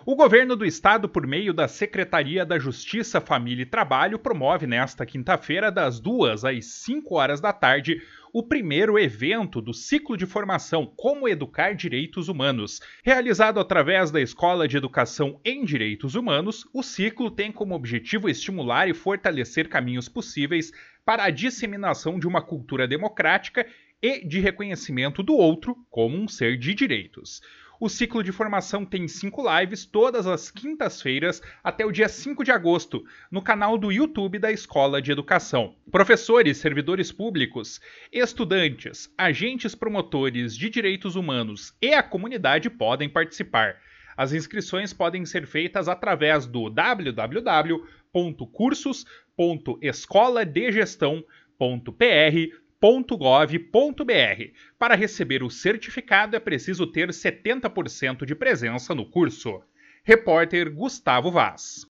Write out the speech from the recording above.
O governo do estado, por meio da Secretaria da Justiça, Família e Trabalho, promove nesta quinta-feira, das 2 às 5 horas da tarde, o primeiro evento do ciclo de formação Como Educar Direitos Humanos. Realizado através da Escola de Educação em Direitos Humanos, o ciclo tem como objetivo estimular e fortalecer caminhos possíveis para a disseminação de uma cultura democrática e de reconhecimento do outro como um ser de direitos. O ciclo de formação tem 5 lives todas as quintas-feiras até o dia 5 de agosto, no canal do YouTube da Escola de Educação. Professores, servidores públicos, estudantes, agentes promotores de direitos humanos e a comunidade podem participar. As inscrições podem ser feitas através do www.cursos.escoladegestão.pr.gov.br. Para receber o certificado é preciso ter 70% de presença no curso. Repórter Gustavo Vaz.